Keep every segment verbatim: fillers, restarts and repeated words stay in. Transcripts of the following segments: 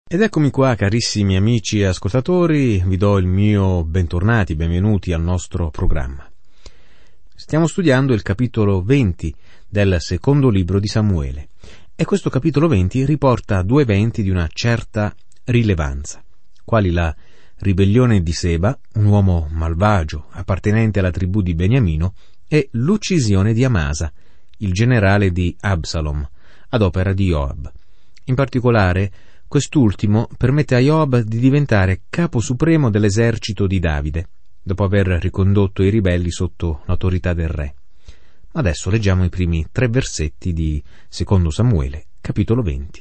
Ed eccomi qua, carissimi amici e ascoltatori, vi do il mio bentornati, benvenuti al nostro programma. Stiamo studiando il capitolo venti del secondo libro di Samuele e questo capitolo venti riporta due eventi di una certa rilevanza, quali la ribellione di Seba, un uomo malvagio appartenente alla tribù di Beniamino, e l'uccisione di Amasa, il generale di Absalom, ad opera di Joab. In particolare, quest'ultimo permette a Joab di diventare capo supremo dell'esercito di Davide, dopo aver ricondotto i ribelli sotto l'autorità del re. Adesso leggiamo i primi tre versetti di secondo Samuele, capitolo venti.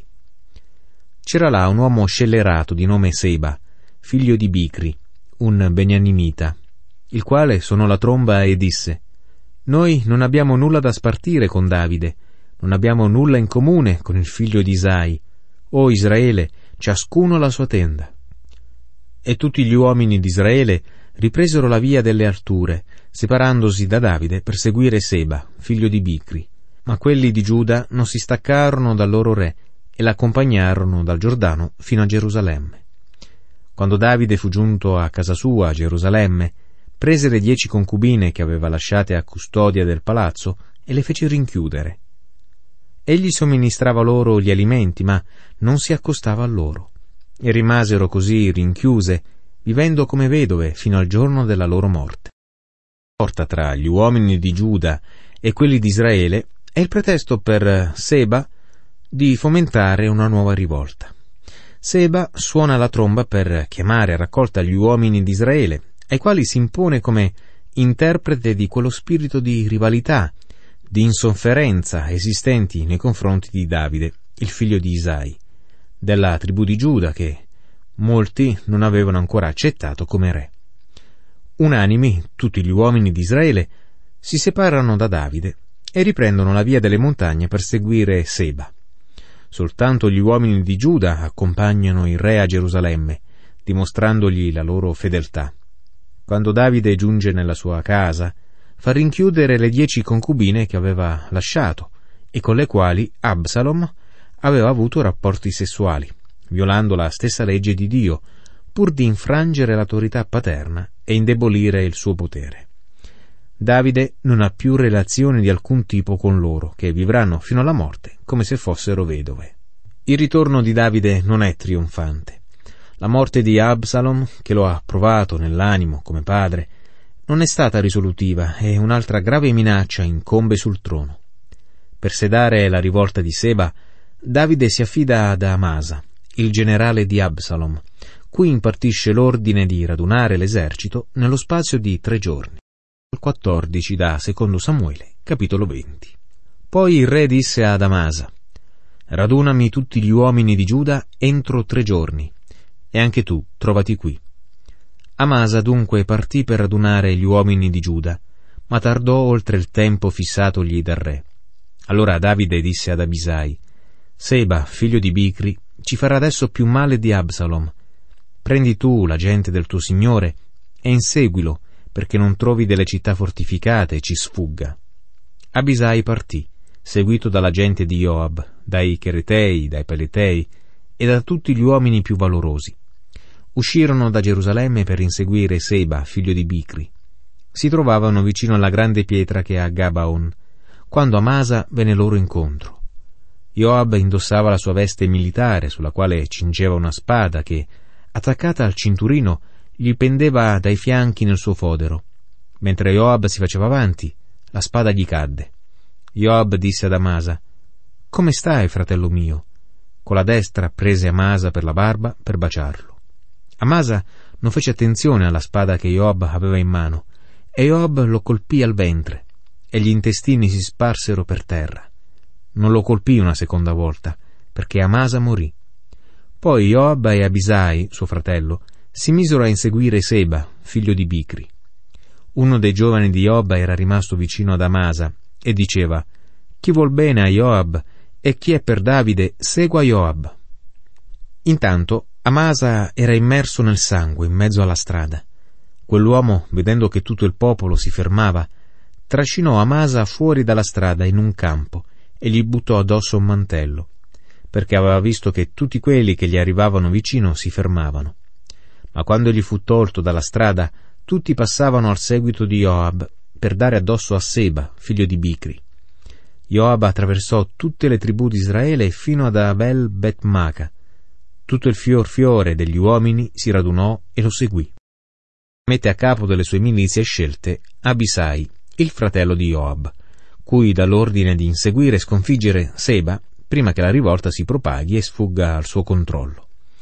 C'era là un uomo scellerato di nome Seba, figlio di Bicri, un beniamita, il quale suonò la tromba e disse: «Noi non abbiamo nulla da spartire con Davide, non abbiamo nulla in comune con il figlio di Isai. O Israele, ciascuno la sua tenda». E tutti gli uomini di Israele ripresero la via delle alture, separandosi da Davide per seguire Seba, figlio di Bicri. Ma quelli di Giuda non si staccarono dal loro re e l'accompagnarono dal Giordano fino a Gerusalemme. Quando Davide fu giunto a casa sua a Gerusalemme, prese le dieci concubine che aveva lasciate a custodia del palazzo e le fece rinchiudere. Egli somministrava loro gli alimenti, ma non si accostava a loro, e rimasero così rinchiuse, vivendo come vedove fino al giorno della loro morte. La porta tra gli uomini di Giuda e quelli di Israele è il pretesto per Seba di fomentare una nuova rivolta. Seba suona la tromba per chiamare a raccolta gli uomini di Israele, ai quali si impone come interprete di quello spirito di rivalità, di insofferenza esistenti nei confronti di Davide, il figlio di Isai, della tribù di Giuda che molti non avevano ancora accettato come re. Unanimi, tutti gli uomini di Israele si separano da Davide e riprendono la via delle montagne per seguire Seba. Soltanto gli uomini di Giuda accompagnano il re a Gerusalemme, dimostrandogli la loro fedeltà. Quando Davide giunge nella sua casa, fa rinchiudere le dieci concubine che aveva lasciato e con le quali Absalom aveva avuto rapporti sessuali, violando la stessa legge di Dio, pur di infrangere l'autorità paterna e indebolire il suo potere. Davide non ha più relazioni di alcun tipo con loro, che vivranno fino alla morte come se fossero vedove. Il ritorno di Davide non è trionfante. La morte di Absalom, che lo ha provato nell'animo come padre, non è stata risolutiva e un'altra grave minaccia incombe sul trono. Per sedare la rivolta di Seba, Davide si affida ad Amasa, il generale di Absalom, cui impartisce l'ordine di radunare l'esercito nello spazio di tre giorni. quattordici da secondo Samuele, capitolo venti. Poi il re disse ad Amasa: «Radunami tutti gli uomini di Giuda entro tre giorni, e anche tu trovati qui». Amasa dunque partì per radunare gli uomini di Giuda, ma tardò oltre il tempo fissatogli dal re. Allora Davide disse ad Abisai: «Seba, figlio di Bicri, ci farà adesso più male di Absalom. Prendi tu la gente del tuo signore e inseguilo, perché non trovi delle città fortificate e ci sfugga». Abisai partì, seguito dalla gente di Joab, dai Cheretei, dai Peletei e da tutti gli uomini più valorosi. Uscirono da Gerusalemme per inseguire Seba, figlio di Bicri. Si trovavano vicino alla grande pietra che è a Gabaon, quando Amasa venne loro incontro. Joab indossava la sua veste militare, sulla quale cingeva una spada che, attaccata al cinturino, gli pendeva dai fianchi nel suo fodero. Mentre Joab si faceva avanti, la spada gli cadde. Joab disse ad Amasa: «Come stai, fratello mio?» Con la destra prese Amasa per la barba per baciarlo. Amasa non fece attenzione alla spada che Joab aveva in mano, e Joab lo colpì al ventre, e gli intestini si sparsero per terra. Non lo colpì una seconda volta, perché Amasa morì. Poi Joab e Abisai, suo fratello, si misero a inseguire Seba, figlio di Bicri. Uno dei giovani di Joab era rimasto vicino ad Amasa e diceva: «Chi vuol bene a Joab e chi è per Davide segua Joab». Intanto Amasa era immerso nel sangue in mezzo alla strada. Quell'uomo, vedendo che tutto il popolo si fermava, trascinò Amasa fuori dalla strada in un campo e gli buttò addosso un mantello. perché aveva visto che tutti quelli che gli arrivavano vicino si fermavano. Ma quando egli fu tolto dalla strada, tutti passavano al seguito di Joab per dare addosso a Seba, figlio di Bicri. Joab attraversò tutte le tribù di Israele fino ad Abel Bet Maca. Tutto il fior fiore degli uomini si radunò e lo seguì. Mette a capo delle sue milizie scelte Abisai, il fratello di Joab, cui dà l'ordine di inseguire e sconfiggere Seba prima che la rivolta si propaghi e sfugga al suo controllo.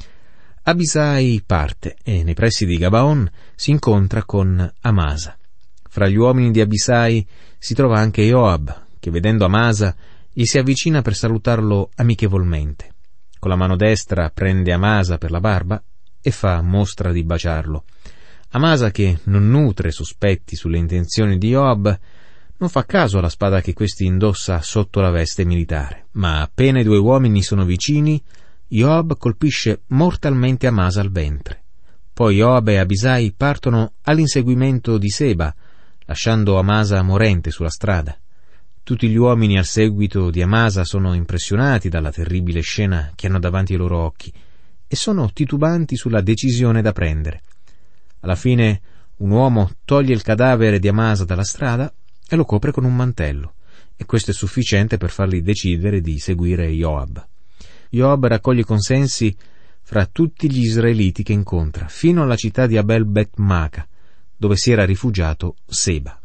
Abisai parte e nei pressi di Gabaon si incontra con Amasa. Fra gli uomini di Abisai si trova anche Joab, che vedendo Amasa gli si avvicina per salutarlo amichevolmente. Con la mano destra prende Amasa per la barba e fa mostra di baciarlo. Amasa, che non nutre sospetti sulle intenzioni di Joab, non fa caso alla spada che questi indossa sotto la veste militare, ma appena i due uomini sono vicini, Joab colpisce mortalmente Amasa al ventre. Poi Joab e Abisai partono all'inseguimento di Seba, lasciando Amasa morente sulla strada. Tutti gli uomini al seguito di Amasa sono impressionati dalla terribile scena che hanno davanti ai loro occhi e sono titubanti sulla decisione da prendere. Alla fine un uomo toglie il cadavere di Amasa dalla strada e lo copre con un mantello, e questo è sufficiente per farli decidere di seguire Joab. Joab raccoglie consensi fra tutti gli israeliti che incontra, fino alla città di Abel Bet Maca, dove si era rifugiato Seba.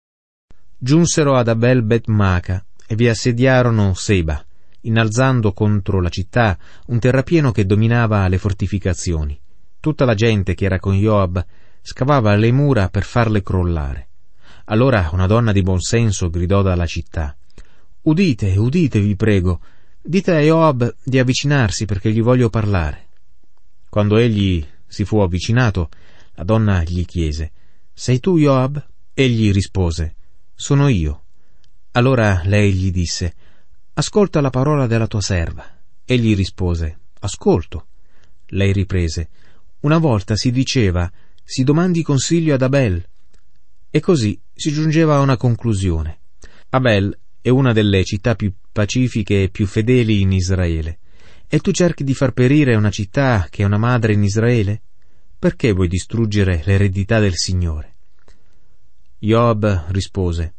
Giunsero ad Abel Bet Maca e vi assediarono Seba, innalzando contro la città un terrapieno che dominava le fortificazioni. Tutta la gente che era con Joab scavava le mura per farle crollare. Allora una donna di buon senso gridò dalla città: «Udite, udite, vi prego, dite a Joab di avvicinarsi perché gli voglio parlare». Quando egli si fu avvicinato, la donna gli chiese: «Sei tu Joab?» Egli rispose: «Sono io». Allora lei gli disse: «Ascolta la parola della tua serva». Egli rispose: «Ascolto». Lei riprese: «Una volta si diceva: si domandi consiglio ad Abel». E così si giungeva a una conclusione. Abel è una delle città più pacifiche e più fedeli in Israele. E tu cerchi di far perire una città che è una madre in Israele? Perché vuoi distruggere l'eredità del Signore? Joab rispose: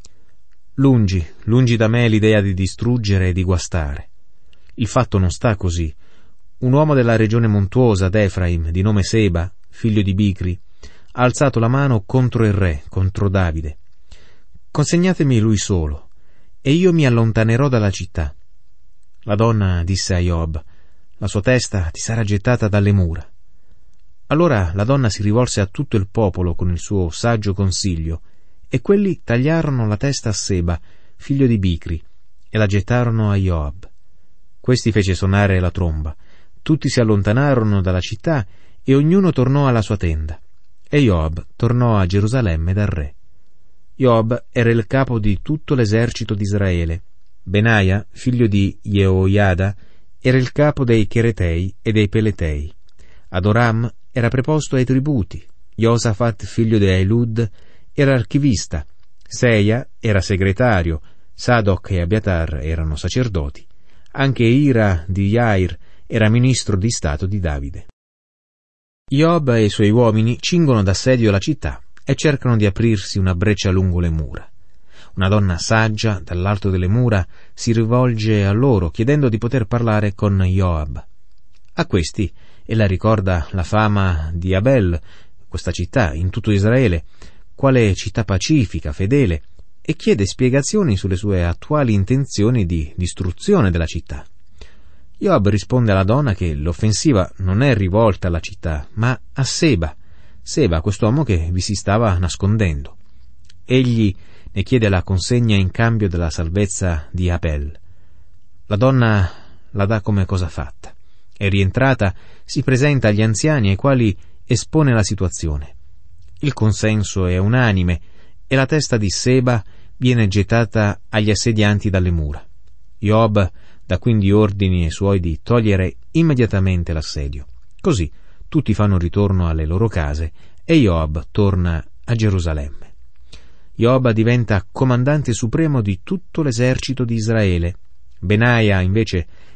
«Lungi, lungi da me l'idea di distruggere e di guastare. Il fatto non sta così. Un uomo della regione montuosa d'Efraim, di nome Seba, figlio di Bicri, ha alzato la mano contro il re, contro Davide. Consegnatemi lui solo, e io mi allontanerò dalla città». La donna disse a Joab: «La sua testa ti sarà gettata dalle mura». Allora la donna si rivolse a tutto il popolo con il suo saggio consiglio, e quelli tagliarono la testa a Seba, figlio di Bicri, e la gettarono a Joab. Questi fece suonare la tromba. Tutti si allontanarono dalla città e ognuno tornò alla sua tenda. E Joab tornò a Gerusalemme dal re. Joab era il capo di tutto l'esercito di Israele. Benaia, figlio di Jehoiada, era il capo dei Cheretei e dei Peletei. Adoram era preposto ai tributi. Josafat, figlio di Ailud, era archivista. Seia era segretario. Sadoc e Abiatar erano sacerdoti. Anche Ira di Jair era ministro di stato di Davide. Joab e i suoi uomini cingono d'assedio la città e cercano di aprirsi una breccia lungo le mura. Una donna saggia, dall'alto delle mura, si rivolge a loro chiedendo di poter parlare con Joab. A questi ella ricorda la fama di Abel, questa città, in tutto Israele, quale città pacifica, fedele, e chiede spiegazioni sulle sue attuali intenzioni di distruzione della città. Joab risponde alla donna che l'offensiva non è rivolta alla città, ma a Seba, Seba, quest'uomo che vi si stava nascondendo. Egli ne chiede la consegna in cambio della salvezza di Abel. La donna la dà come cosa fatta e, rientrata, si presenta agli anziani ai quali espone la situazione. Il consenso è unanime e la testa di Seba viene gettata agli assedianti dalle mura. Joab dà quindi ordini ai suoi di togliere immediatamente l'assedio. Così tutti fanno ritorno alle loro case e Joab torna a Gerusalemme. Joab diventa comandante supremo di tutto l'esercito di Israele. Benaia, invece,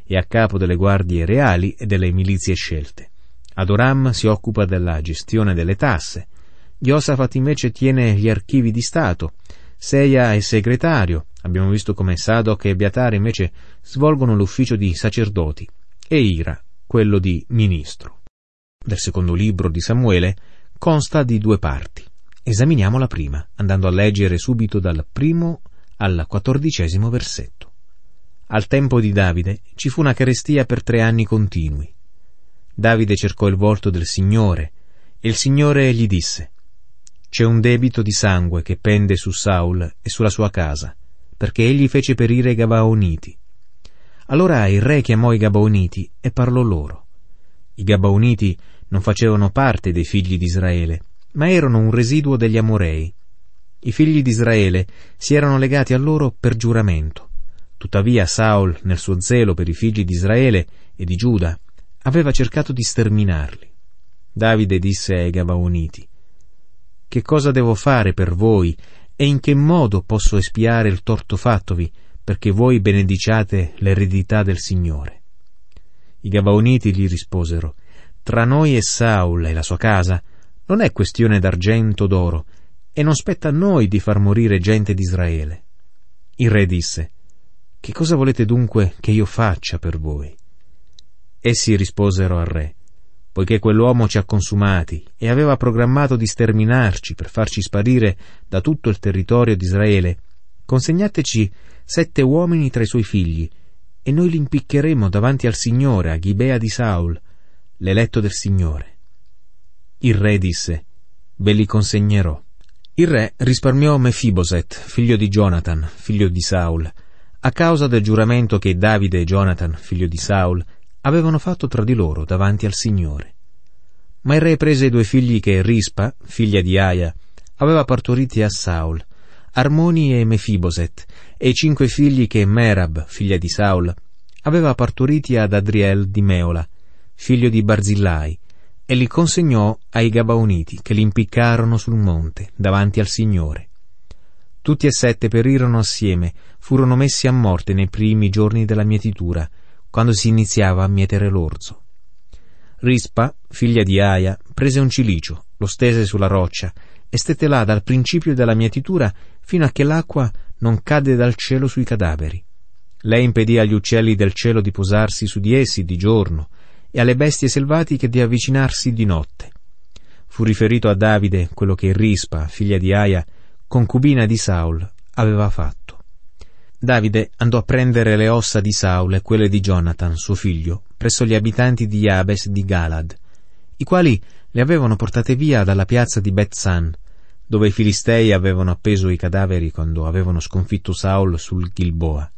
e a capo delle guardie reali e delle milizie scelte. Adoram si occupa della gestione delle tasse. Josafat invece tiene gli archivi di Stato. Seia è segretario. Abbiamo visto come Sadoc e Ebiatar invece svolgono l'ufficio di sacerdoti, e Ira quello di ministro. Del secondo libro di Samuele consta di due parti. Esaminiamo la prima, andando a leggere subito dal primo al quattordicesimo versetto. Al tempo di Davide ci fu una carestia per tre anni continui. Davide cercò il volto del Signore, e il Signore gli disse: «C'è un debito di sangue che pende su Saul e sulla sua casa, perché egli fece perire i Gabaoniti». Allora il re chiamò i Gabaoniti e parlò loro. I Gabaoniti non facevano parte dei figli di Israele, ma erano un residuo degli Amorei. I figli di Israele si erano legati a loro per giuramento. Tuttavia Saul, nel suo zelo per i figli di Israele e di Giuda, aveva cercato di sterminarli. Davide disse ai Gabaoniti: «Che cosa devo fare per voi e in che modo posso espiare il torto fattovi, perché voi benediciate l'eredità del Signore?» I Gabaoniti gli risposero: «Tra noi e Saul e la sua casa non è questione d'argento o d'oro, e non spetta a noi di far morire gente di Israele». Il re disse: «Che cosa volete dunque che io faccia per voi?» Essi risposero al re: «Poiché quell'uomo ci ha consumati e aveva programmato di sterminarci per farci sparire da tutto il territorio di Israele, consegnateci sette uomini tra i suoi figli, e noi li impiccheremo davanti al Signore a Gibea di Saul, l'eletto del Signore». Il re disse: «Ve li consegnerò». Il re risparmiò Mefiboset, figlio di Jonathan, figlio di Saul, a causa del giuramento che Davide e Jonathan, figlio di Saul, avevano fatto tra di loro davanti al Signore. Ma il re prese i due figli che Rispa, figlia di Aia, aveva partoriti a Saul, Armoni e Mefiboset, e i cinque figli che Merab, figlia di Saul, aveva partoriti ad Adriel di Meola, figlio di Barzillai, e li consegnò ai Gabaoniti, che li impiccarono sul monte, davanti al Signore. Tutti e sette perirono assieme, furono messi a morte nei primi giorni della mietitura, quando si iniziava a mietere l'orzo. Rispa, figlia di Aia, prese un cilicio, lo stese sulla roccia, e stette là dal principio della mietitura fino a che l'acqua non cadde dal cielo sui cadaveri. Lei impedì agli uccelli del cielo di posarsi su di essi di giorno, e alle bestie selvatiche di avvicinarsi di notte. Fu riferito a Davide quello che Rispa, figlia di Aia, concubina di Saul, aveva fatto. Davide andò a prendere le ossa di Saul e quelle di Jonathan, suo figlio, presso gli abitanti di Jabes di Galad, i quali le avevano portate via dalla piazza di Bet-San, dove i Filistei avevano appeso i cadaveri quando avevano sconfitto Saul sul Gilboa.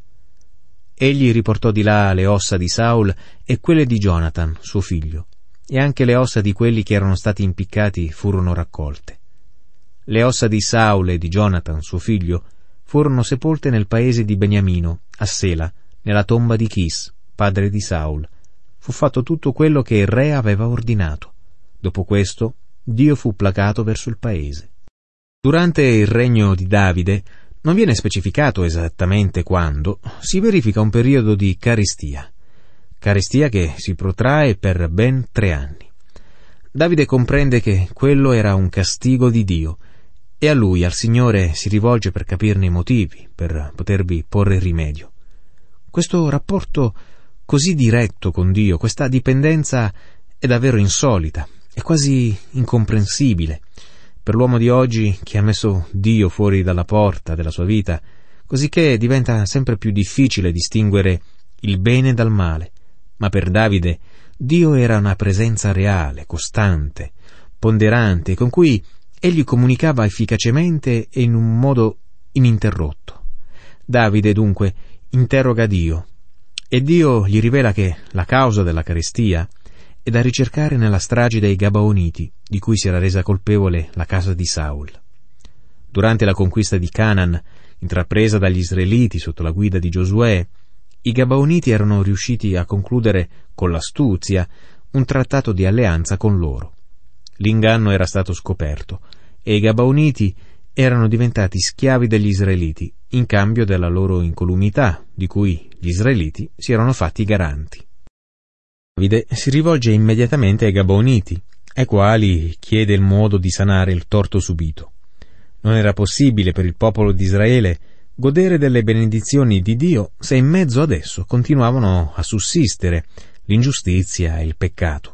Egli riportò di là le ossa di Saul e quelle di Jonathan, suo figlio, e anche le ossa di quelli che erano stati impiccati furono raccolte. Le ossa di Saul e di Jonathan, suo figlio, furono sepolte nel paese di Beniamino, a Sela, nella tomba di Chis, padre di Saul. Fu fatto tutto quello che il re aveva ordinato. Dopo questo, Dio fu placato verso il paese. Durante il regno di Davide, non viene specificato esattamente quando, si verifica un periodo di carestia. Carestia che si protrae per ben tre anni. Davide comprende che quello era un castigo di Dio, e a lui, al Signore, si rivolge per capirne i motivi, per potervi porre rimedio. Questo rapporto così diretto con Dio, questa dipendenza è davvero insolita, è quasi incomprensibile per l'uomo di oggi che ha messo Dio fuori dalla porta della sua vita, cosicché diventa sempre più difficile distinguere il bene dal male. Ma per Davide Dio era una presenza reale, costante, ponderante, con cui egli comunicava efficacemente e in un modo ininterrotto. Davide dunque interroga Dio, e Dio gli rivela che la causa della carestia è da ricercare nella strage dei Gabaoniti, di cui si era resa colpevole la casa di Saul. Durante la conquista di Canaan, intrapresa dagli Israeliti sotto la guida di Giosuè, i Gabaoniti erano riusciti a concludere con l'astuzia un trattato di alleanza con loro. L'inganno era stato scoperto, e i Gabaoniti erano diventati schiavi degli israeliti in cambio della loro incolumità, di cui gli israeliti si erano fatti garanti. Davide si rivolge immediatamente ai Gabaoniti, ai quali chiede il modo di sanare il torto subito. Non era possibile per il popolo di Israele godere delle benedizioni di Dio se in mezzo ad esso continuavano a sussistere l'ingiustizia e il peccato.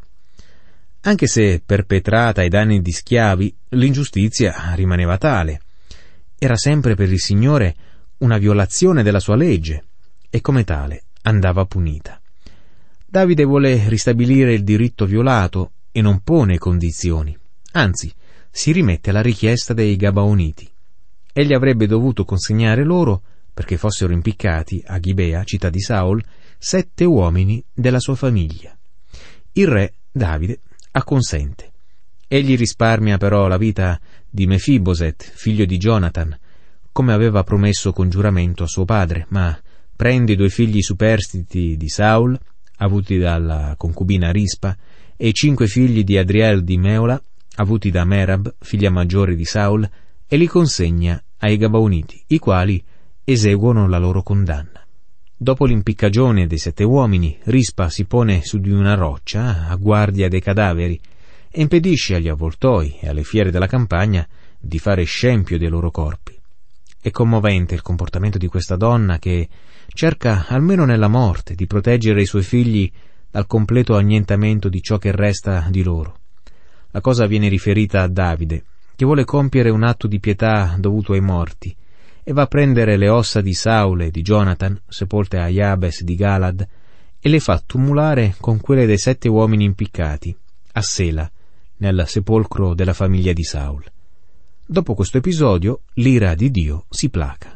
Anche se perpetrata ai danni di schiavi, l'ingiustizia rimaneva tale. Era sempre per il Signore una violazione della sua legge e come tale andava punita. Davide vuole ristabilire il diritto violato e non pone condizioni, anzi si rimette alla richiesta dei Gabaoniti. Egli avrebbe dovuto consegnare loro, perché fossero impiccati a Gibea, città di Saul, sette uomini della sua famiglia. Il re Davide acconsente. Egli risparmia però la vita di Mefiboset, figlio di Jonathan, come aveva promesso con giuramento a suo padre, ma prende i due figli superstiti di Saul, avuti dalla concubina Rispa, e i cinque figli di Adriel di Meola, avuti da Merab, figlia maggiore di Saul, e li consegna ai Gabaoniti, i quali eseguono la loro condanna. Dopo l'impiccagione dei sette uomini, Rispa si pone su di una roccia a guardia dei cadaveri e impedisce agli avvoltoi e alle fiere della campagna di fare scempio dei loro corpi. È commovente il comportamento di questa donna che cerca, almeno nella morte, di proteggere i suoi figli dal completo annientamento di ciò che resta di loro. La cosa viene riferita a Davide, che vuole compiere un atto di pietà dovuto ai morti, e va a prendere le ossa di Saul e di Jonathan, sepolte a Jabes di Galad, e le fa tumulare con quelle dei sette uomini impiccati, a Sela, nel sepolcro della famiglia di Saul. Dopo questo episodio, l'ira di Dio si placa.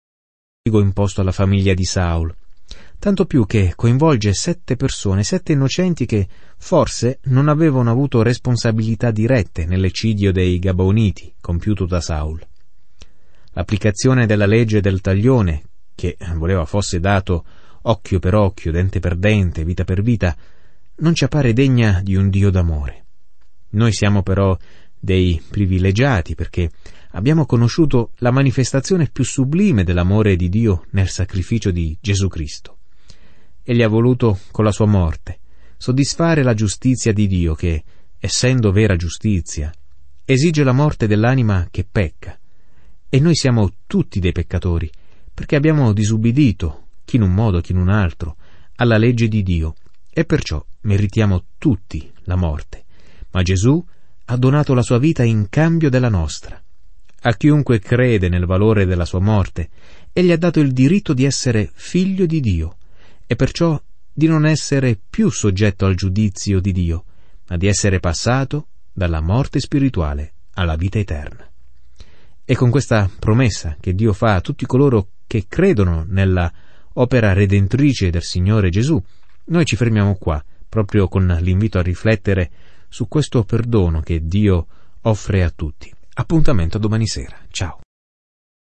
Il castigo imposto alla famiglia di Saul, tanto più che coinvolge sette persone, sette innocenti che forse non avevano avuto responsabilità dirette nell'eccidio dei Gabaoniti compiuto da Saul. L'applicazione della legge del taglione, che voleva fosse dato occhio per occhio, dente per dente, vita per vita, non ci appare degna di un Dio d'amore. Noi siamo però dei privilegiati perché abbiamo conosciuto la manifestazione più sublime dell'amore di Dio nel sacrificio di Gesù Cristo. Egli ha voluto, con la sua morte, soddisfare la giustizia di Dio che, essendo vera giustizia, esige la morte dell'anima che pecca. E noi siamo tutti dei peccatori, perché abbiamo disubbidito, chi in un modo, chi in un altro, alla legge di Dio, e perciò meritiamo tutti la morte. Ma Gesù ha donato la sua vita in cambio della nostra. A chiunque crede nel valore della sua morte, egli ha dato il diritto di essere figlio di Dio, e perciò di non essere più soggetto al giudizio di Dio, ma di essere passato dalla morte spirituale alla vita eterna. E con questa promessa che Dio fa a tutti coloro che credono nella opera redentrice del Signore Gesù, noi ci fermiamo qua, proprio con l'invito a riflettere su questo perdono che Dio offre a tutti. Appuntamento a domani sera. Ciao.